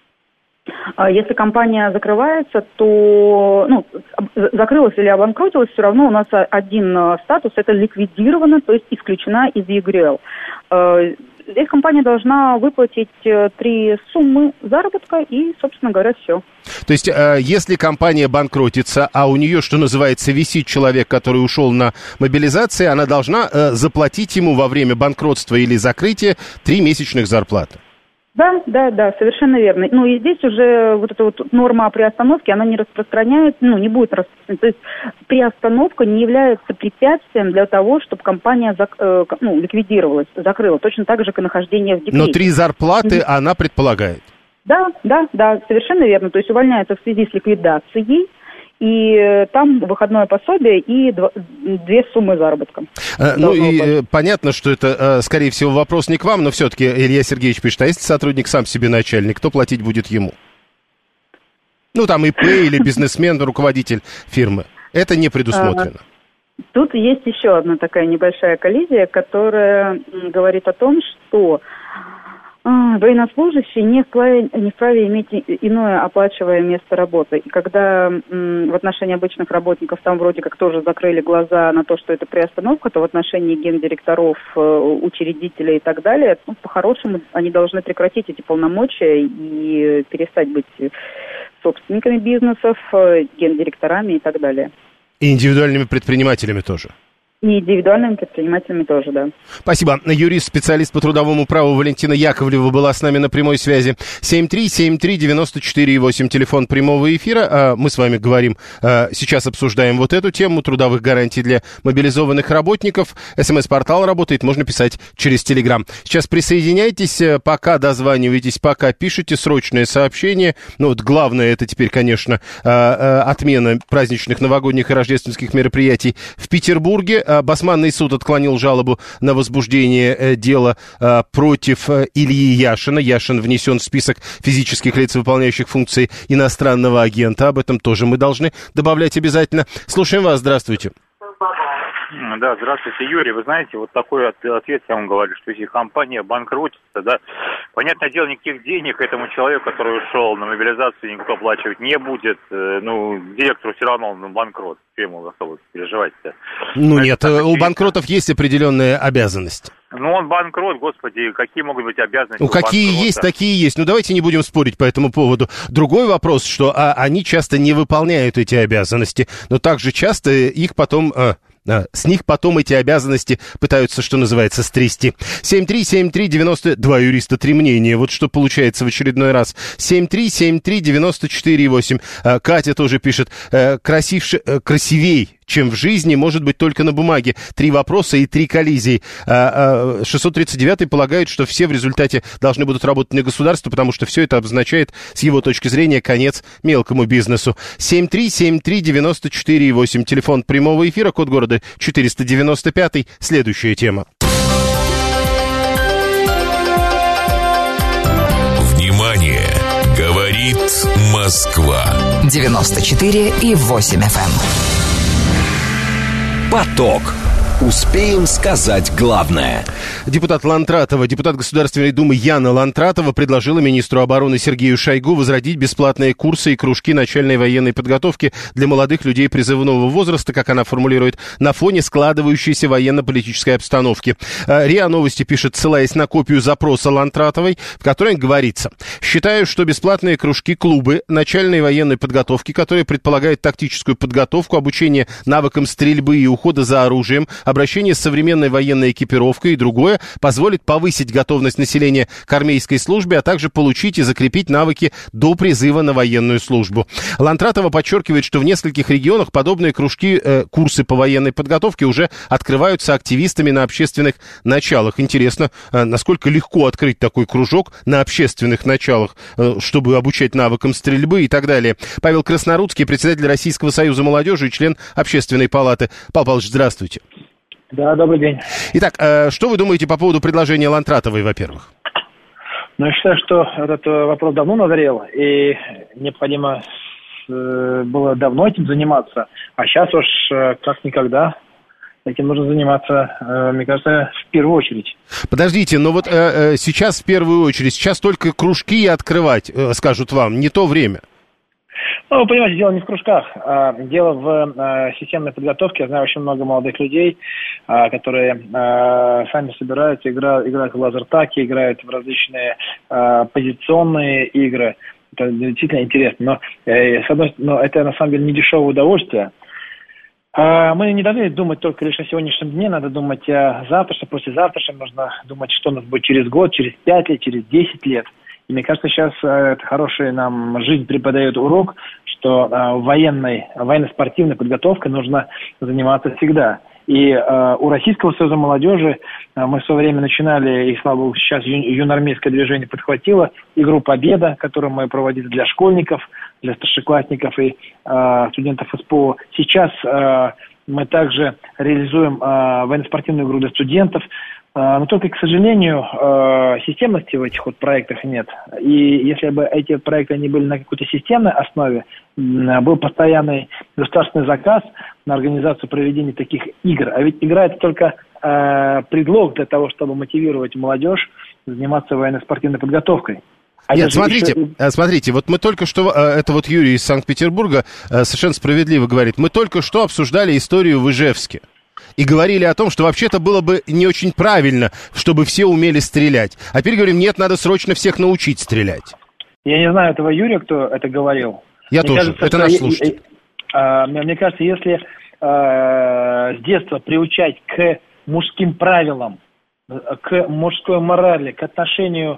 Если компания закрывается, то, ну, закрылась или обанкротилась, все равно у нас один статус – это ликвидировано, то есть исключена из ЕГРЛ. Здесь компания должна выплатить три суммы заработка и, собственно говоря, все. То есть, если компания банкротится, а у нее, что называется, висит человек, который ушел на мобилизацию, она должна заплатить ему во время банкротства или закрытия три месячных зарплаты. Да, да, да, совершенно верно. Ну и здесь уже вот эта вот норма о приостановке, она не распространяется, ну не будет распространяться. То есть приостановка не является препятствием для того, чтобы компания зак, э, ну, ликвидировалась, закрыла. Точно так же, как и нахождение в декрете. Но три зарплаты mm-hmm. она предполагает. Да, да, да, совершенно верно. То есть увольняется в связи с ликвидацией. И там выходное пособие и дв- две суммы заработка. А, ну и быть. Понятно, что это, скорее всего, вопрос не к вам, но все-таки Илья Сергеевич пишет, а если сотрудник сам себе начальник, кто платить будет ему? Ну там ИП или бизнесмен, руководитель фирмы. Это не предусмотрено. Тут есть еще одна такая небольшая коллизия, которая говорит о том, что военнослужащий не вправе, не вправе иметь иное оплачиваемое место работы. И когда м, в отношении обычных работников там вроде как тоже закрыли глаза на то, что это приостановка, то в отношении гендиректоров, учредителей и так далее, ну, по-хорошему они должны прекратить эти полномочия и перестать быть собственниками бизнесов, гендиректорами и так далее. И индивидуальными предпринимателями тоже. И индивидуальными предпринимателями тоже, да. Спасибо. Юрист, специалист по трудовому праву Валентина Яковлева была с нами на прямой связи. семь три семь три девять четыре восемь, телефон прямого эфира. Мы с вами говорим, сейчас обсуждаем вот эту тему трудовых гарантий для мобилизованных работников. СМС-портал работает, можно писать через Телеграм. Сейчас присоединяйтесь, пока дозваниваетесь, пока пишите срочное сообщение. Ну вот главное, это теперь, конечно, отмена праздничных, новогодних и рождественских мероприятий в Петербурге. Басманный суд отклонил жалобу на возбуждение э, дела э, против э, Ильи Яшина. Яшин внесен в список физических лиц, выполняющих функции иностранного агента. Об этом тоже мы должны добавлять обязательно. Слушаем вас. Здравствуйте. Да, здравствуйте, Юрий. Вы знаете, вот такой ответ я вам говорю, что если компания банкротится, да, понятное дело, никаких денег этому человеку, который ушел на мобилизацию, никто оплачивать не будет. Ну, директору все равно он банкрот. Ему особо переживать-то. Ну, нет, так, у банкротов есть определенные обязанности. Ну, он банкрот, господи, какие могут быть обязанности? Ну, какие банкрота? Есть, такие есть. Ну, давайте не будем спорить по этому поводу. Другой вопрос, что а, они часто не выполняют эти обязанности, но также часто их потом... А, А, с них потом эти обязанности пытаются, что называется, стрясти. семь три семь три девяносто два юриста, три мнения. Вот что получается в очередной раз. семь три семь три девяносто четыре восемь. А, Катя тоже пишет. А, красивше, а, красивей, чем в жизни, может быть только на бумаге. Три вопроса и три коллизии. шестьсот тридцать девятый полагает, что все в результате должны будут работать на государство, потому что все это обозначает, с его точки зрения, конец мелкому бизнесу. семь три семь три девяносто четыре восемь. Телефон прямого эфира, код города четыреста девяносто пять. Следующая тема. Внимание! Говорит Москва. девяносто четыре и восемь эф эм. Поток. Успеем сказать главное. Депутат Лантратова, депутат Государственной Думы Яна Лантратова предложила министру обороны Сергею Шойгу возродить бесплатные курсы и кружки начальной военной подготовки для молодых людей призывного возраста, как она формулирует, на фоне складывающейся военно-политической обстановки. РИА Новости пишет, ссылаясь на копию запроса Лантратовой, в которой говорится: «Считаю, что бесплатные кружки-клубы начальной военной подготовки, которые предполагают тактическую подготовку, обучение навыкам стрельбы и ухода за оружием, обращение с современной военной экипировкой и другое, позволит повысить готовность населения к армейской службе, а также получить и закрепить навыки до призыва на военную службу». Лантратова подчеркивает, что в нескольких регионах подобные кружки, э, курсы по военной подготовке уже открываются активистами на общественных началах. Интересно, э, насколько легко открыть такой кружок на общественных началах, э, чтобы обучать навыкам стрельбы и так далее. Павел Краснорудский, председатель Российского союза молодежи и член Общественной палаты. Павел Павлович, здравствуйте. Да, добрый день. Итак, э, что вы думаете по поводу предложения Лантратовой, во-первых? Ну, я считаю, что этот вопрос давно назрел, и необходимо э, было давно этим заниматься, а сейчас уж э, как никогда этим нужно заниматься, э, мне кажется, в первую очередь. Подождите, но вот э, э, сейчас в первую очередь, сейчас только кружки открывать, э, скажут вам, не то время. Ну, вы понимаете, дело не в кружках, а дело в а, системной подготовке. Я знаю очень много молодых людей, а, которые а, сами собираются, играют, играют в лазертаги, играют в различные а, позиционные игры. Это действительно интересно. Но, э, с одной, но это на самом деле не дешевое удовольствие. А, мы не должны думать только лишь о сегодняшнем дне, надо думать о завтрашнем, послезавтрашнем. Нужно думать, что у нас будет через год, через пять лет, через десять лет. И мне кажется, сейчас э, это хороший нам жизнь преподает урок, что э, военной, военно-спортивной подготовкой нужно заниматься всегда. И э, у Российского союза молодежи э, мы в свое время начинали, и, слава богу, сейчас ю, юноармейское движение подхватило игру «Победа», которую мы проводили для школьников, для старшеклассников и э, студентов СПО. Сейчас э, мы также реализуем э, военно-спортивную игру для студентов. Но только, к сожалению, системности в этих вот проектах нет. И если бы эти проекты не были на какой-то системной основе, был постоянный государственный заказ на организацию проведения таких игр. А ведь игра – это только предлог для того, чтобы мотивировать молодежь заниматься военно-спортивной подготовкой. А Нет, смотрите, еще... смотрите, вот мы только что, это вот Юрий из Санкт-Петербурга совершенно справедливо говорит, мы только что обсуждали историю в Ижевске. И говорили о том, что вообще-то было бы не очень правильно, чтобы все умели стрелять. А теперь говорим, нет, надо срочно всех научить стрелять. Я не знаю этого Юрия, кто это говорил. Я мне тоже, кажется, это наш слушатель. А, мне, мне кажется, если а, с детства приучать к мужским правилам, к мужской морали, к отношению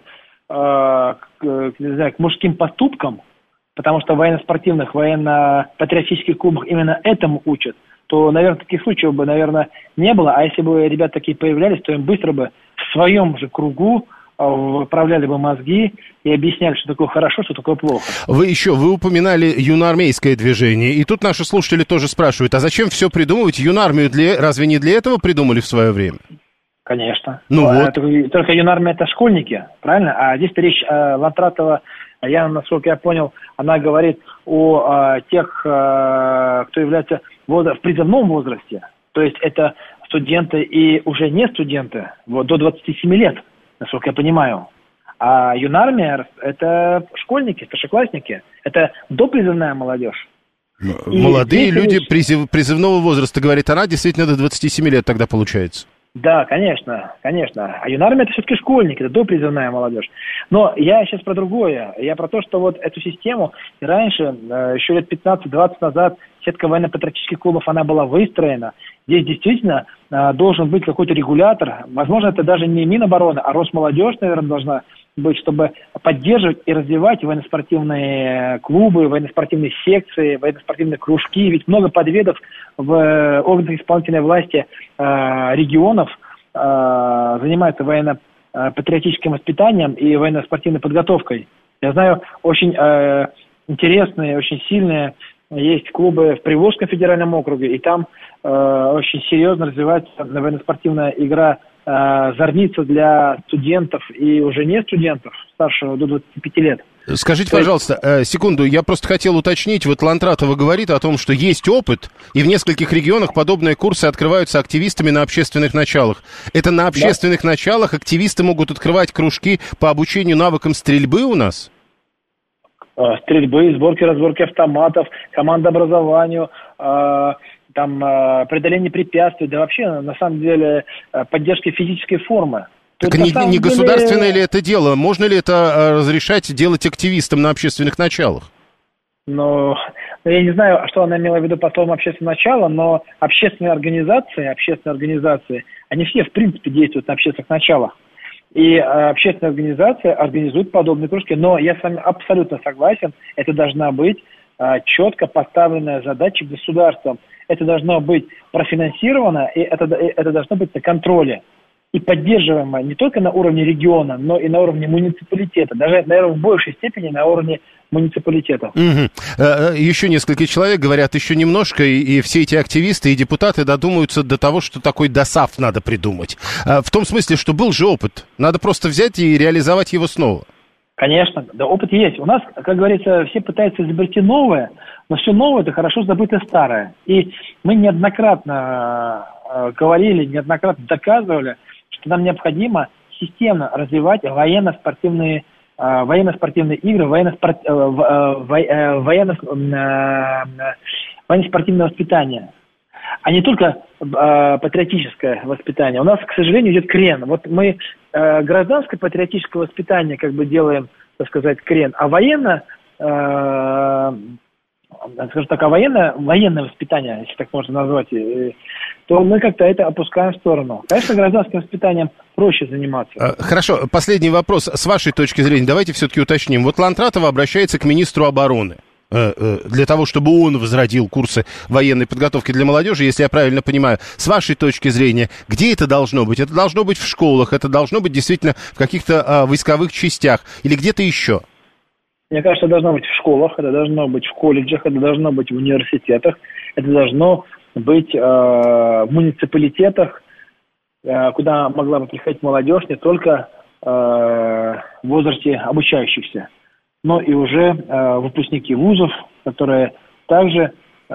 а, к, не знаю, к мужским поступкам, потому что в военно-спортивных, военно-патриотических клубах именно этому учат, то, наверное, таких случаев бы, наверное, не было. А если бы ребята такие появлялись, то им быстро бы в своем же кругу вправляли бы мозги и объясняли, что такое хорошо, что такое плохо. Вы еще, вы упоминали юноармейское движение, и тут наши слушатели тоже спрашивают, а зачем все придумывать? Юнармию для, разве не для этого придумали в свое время? Конечно. Ну Но, вот. Только, только юнармия это школьники, правильно? А здесь речь э, Лантратова, я, насколько я понял, она говорит о э, тех, э, кто является в призывном возрасте. То есть это студенты и уже не студенты, вот, до двадцати семи лет, насколько я понимаю. А юнармия – это школьники, старшеклассники. Это допризывная молодежь. Молодые люди призыв, призывного возраста, говорит она, действительно до двадцати семи лет тогда получается. Да, конечно, конечно. А юнармия – это все-таки школьники, это допризывная молодежь. Но я сейчас про другое. Я про то, что вот эту систему раньше, еще лет пятнадцать-двадцать назад, сетка военно-патриотических клубов, она была выстроена. Здесь действительно должен быть какой-то регулятор. Возможно, это даже не Минобороны, а Росмолодежь, наверное, должна быть, чтобы поддерживать и развивать военно-спортивные клубы, военно-спортивные секции, военно-спортивные кружки. Ведь много подведов в органах исполнительной власти э, регионов э, занимаются военно-патриотическим воспитанием и военно-спортивной подготовкой. Я знаю, очень э, интересные, очень сильные есть клубы в Приволжском федеральном округе, и там э, очень серьезно развивается военно-спортивная игра э, «Зорница» для студентов и уже не студентов, старшего до двадцати пяти лет. Скажите, пожалуйста, э, секунду, я просто хотел уточнить, вот Лантратова говорит о том, что есть опыт, и в нескольких регионах подобные курсы открываются активистами на общественных началах. Это на общественных да. началах активисты могут открывать кружки по обучению навыкам стрельбы у нас? Стрельбы, сборки, разборки автоматов, командообразованию, э, там, э, преодоление препятствий, да вообще, на самом деле, э, поддержки физической формы. Так не, не деле... государственное ли это дело? Можно ли это э, разрешать делать активистам на общественных началах? Ну, я не знаю, что она имела в виду по словам общественного начала, но общественные организации, общественные организации, они все, в принципе, действуют на общественных началах. И э, общественные организации организуют подобные кружки. Но я с вами абсолютно согласен, это должна быть э, четко поставленная задача государством. Это должно быть профинансировано, и это, это должно быть на контроле. И поддерживаемо не только на уровне региона, но и на уровне муниципалитета. Даже, наверное, в большей степени на уровне муниципалитета. Угу. Еще несколько человек говорят еще немножко, и, и все эти активисты и депутаты додумаются до того, что такой ДОСААФ надо придумать. В том смысле, что был же опыт. Надо просто взять и реализовать его снова. Конечно, да, опыт есть. У нас, как говорится, все пытаются изобрести новое, но все новое – это хорошо забытое старое. И мы неоднократно э, говорили, неоднократно доказывали, что нам необходимо системно развивать военно-спортивные, э, военно-спортивные игры, военно-спорт, э, э, военно, э, военно-спортивное воспитание, а не только э, патриотическое воспитание. У нас, к сожалению, идет крен. Вот мы э, гражданское патриотическое воспитание как бы делаем, так сказать, крен, а военно, э, скажем так, а военно, военное воспитание, если так можно назвать, э, то мы как-то это опускаем в сторону. Конечно, гражданским воспитанием проще заниматься. Хорошо, последний вопрос. С вашей точки зрения, давайте все-таки уточним. Вот Лантратова обращается к министру обороны для того, чтобы он возродил курсы военной подготовки для молодежи, если я правильно понимаю. С вашей точки зрения, где это должно быть? Это должно быть в школах, это должно быть действительно в каких-то а, войсковых частях или где-то еще? Мне кажется, это должно быть в школах, это должно быть в колледжах, это должно быть в университетах, это должно быть э, в муниципалитетах, э, куда могла бы приходить молодежь не только э, в возрасте обучающихся, но и уже э, выпускники вузов, которые также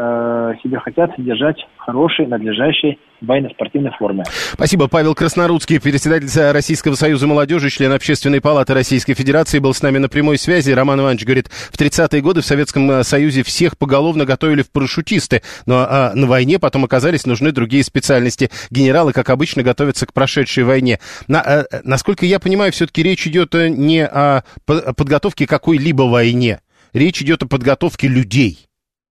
э, себе хотят содержать в хорошей, надлежащей военно-спортивной форме. Спасибо. Павел Краснорудский, председатель Российского союза молодежи, член Общественной палаты Российской Федерации, был с нами на прямой связи. Роман Иванович говорит, в тридцатые годы в Советском Союзе всех поголовно готовили в парашютисты, но а, на войне потом оказались нужны другие специальности. Генералы, как обычно, готовятся к прошедшей войне. На, а, насколько я понимаю, все-таки речь идет не о подготовке какой-либо войне. Речь идет о подготовке людей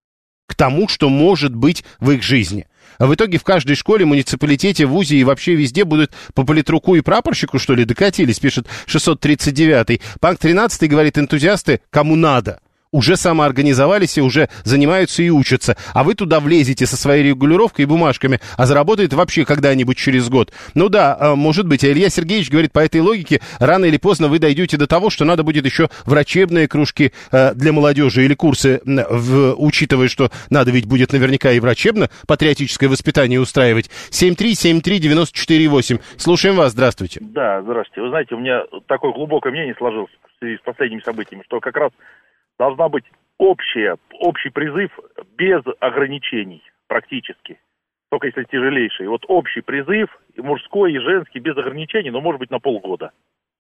к тому, что может быть в их жизни. А в итоге в каждой школе, муниципалитете, вузе и вообще везде будут по политруку и прапорщику, что ли, докатились, пишет шестьсот тридцать девятый. Панк тринадцатый говорит, энтузиасты, кому надо, уже самоорганизовались и уже занимаются и учатся. А вы туда влезете со своей регулировкой и бумажками, а заработает вообще когда-нибудь через год. Ну да, может быть. А Илья Сергеевич говорит, по этой логике, рано или поздно вы дойдете до того, что надо будет еще врачебные кружки для молодежи или курсы, в, учитывая, что надо ведь будет наверняка и врачебно-патриотическое воспитание устраивать. семь три семь три девять четыре восемь. Слушаем вас, здравствуйте. Да, здравствуйте. Вы знаете, у меня такое глубокое мнение сложилось в связи с последними событиями, что как раз должна быть общая, общий призыв без ограничений практически, только если тяжелейший. Вот общий призыв, и мужской, и женский, без ограничений, но может быть на полгода.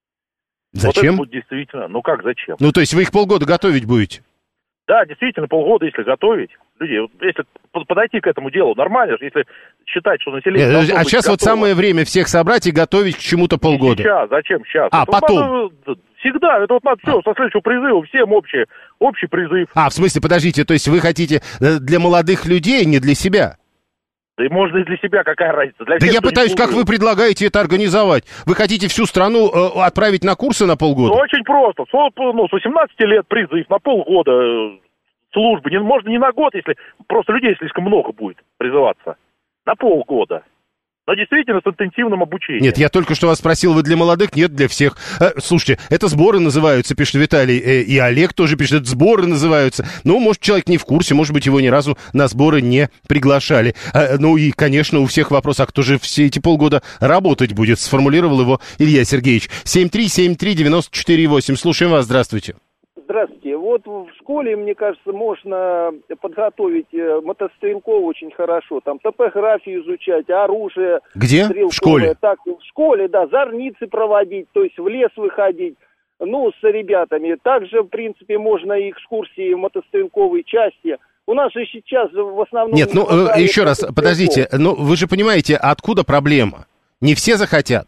Зачем? Вот это будет действительно, ну как зачем? Ну то есть вы их полгода готовить будете? Да, действительно, полгода, если готовить. Люди, если подойти к этому делу нормально, если считать, что население... Нет, а сейчас готово. Вот самое время всех собрать и готовить к чему-то полгода. Не сейчас, зачем сейчас? А, это потом? Надо, всегда, это вот надо все, со следующего призыва всем общий, общий призыв. А, в смысле, подождите, то есть вы хотите для молодых людей, не для себя? Да и можно и для себя, какая разница. Для да тех, я пытаюсь, как вы предлагаете это организовать? Вы хотите всю страну э, отправить на курсы на полгода? Ну, очень просто. С, ну, с восемнадцати лет призыв на полгода э, службы. Не, можно не на год, если просто людей слишком много будет призываться. На полгода. Но действительно с интенсивным обучением. Нет, я только что вас спросил, вы для молодых? Нет, для всех. Э, слушайте, это сборы называются, пишет Виталий, э, и Олег тоже пишет, это сборы называются. Ну, может, человек не в курсе, может быть, его ни разу на сборы не приглашали. Э, ну и, конечно, у всех вопрос, а кто же все эти полгода работать будет? Сформулировал его Илья Сергеевич. семь три семь три девяносто четыре восемь. Слушаем вас, здравствуйте. Здравствуйте. Вот в школе, мне кажется, можно подготовить мотострелков очень хорошо. Там топографию изучать, оружие. Где? В школе? Так, в школе, да. Зорницы проводить, то есть в лес выходить. Ну, с ребятами. Также, в принципе, можно и экскурсии в мотострелковой части. У нас же сейчас в основном... Нет, ну, э, еще раз, подождите. Ну, вы же понимаете, откуда проблема? Не все захотят.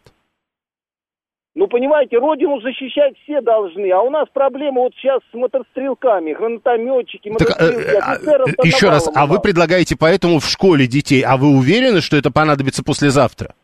Ну, понимаете, родину защищать все должны, а у нас проблема вот сейчас с мотострелками, гранатометчики, мотострелки, так, офицеров... Еще раз, а вы предлагаете поэтому в школе детей, а вы уверены, что это понадобится послезавтра?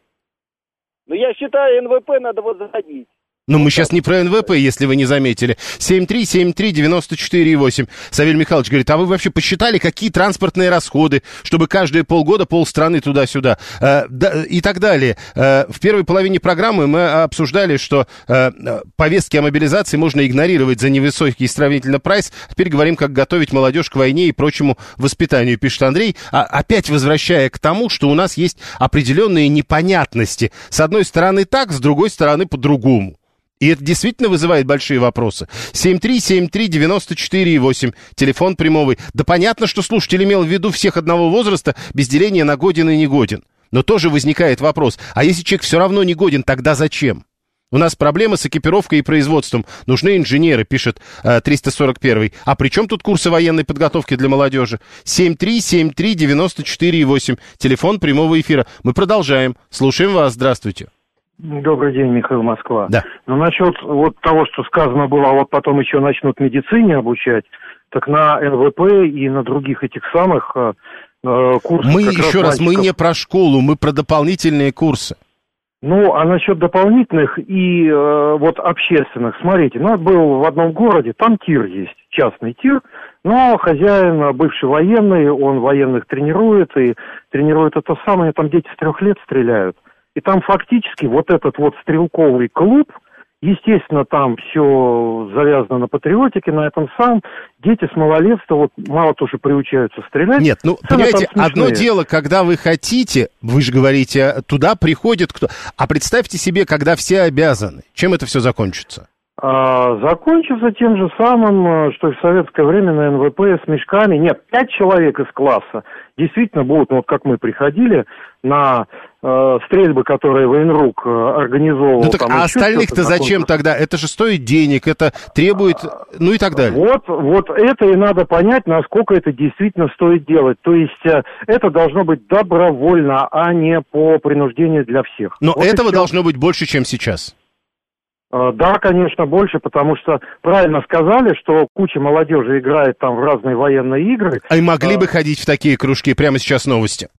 Ну, я считаю, эн вэ пэ надо возродить. Но мы сейчас не про эн вэ пэ, если вы не заметили. семь три семь три девяносто четыре восемь. Савелий Михайлович говорит, а вы вообще посчитали, какие транспортные расходы, чтобы каждые полгода полстраны туда-сюда э, да, и так далее. Э, в первой половине программы мы обсуждали, что э, повестки о мобилизации можно игнорировать за невысокий сравнительно прайс. Теперь говорим, как готовить молодежь к войне и прочему воспитанию, пишет Андрей. А, опять возвращая к тому, что у нас есть определенные непонятности. С одной стороны так, с другой стороны по-другому. И это действительно вызывает большие вопросы. семь три семь три девяносто четыре восемь. Телефон прямой. Да понятно, что слушатель имел в виду всех одного возраста, без деления на годен и негоден. Но тоже возникает вопрос, а если человек все равно не годен, тогда зачем? У нас проблемы с экипировкой и производством. Нужны инженеры, пишет э, триста сорок один. А при чем тут курсы военной подготовки для молодежи? семь три семь три девяносто четыре восемь. Телефон прямого эфира. Мы продолжаем. Слушаем вас. Здравствуйте. Добрый день, Михаил, Москва. Да. Ну, насчет вот того, что сказано было, а вот потом еще начнут медицине обучать, так на эн вэ пэ и на других этих самых э, курсах... Мы, еще раз, мальчиков... мы не про школу, мы про дополнительные курсы. Ну, а насчет дополнительных и э, вот общественных, смотрите, ну, был в одном городе, там тир есть, частный тир, но хозяин бывший военный, он военных тренирует, и тренирует это самое, там дети с трех лет стреляют. И там фактически вот этот вот стрелковый клуб, естественно, там все завязано на патриотике, на этом самом. Дети с малолетства вот мало тоже приучаются стрелять. Нет, ну, понимаете, одно дело, когда вы хотите, вы же говорите, туда приходит кто... А представьте себе, когда все обязаны. Чем это все закончится? А, закончится тем же самым, что и в советское время на эн вэ пэ с мешками. Нет, пять человек из класса действительно будут, ну, вот как мы приходили, на э, стрельбы, которые военрук э, организовывал. Ну так, а остальных-то зачем тогда? Это же стоит денег, это требует, ну и так далее. Вот, вот это и надо понять, насколько это действительно стоит делать. То есть э, это должно быть добровольно, а не по принуждению для всех. Но вот этого должно быть больше, чем сейчас. Да, конечно, больше, потому что правильно сказали, что куча молодежи играет там в разные военные игры. А и могли бы ходить в такие кружки. Прямо сейчас новости.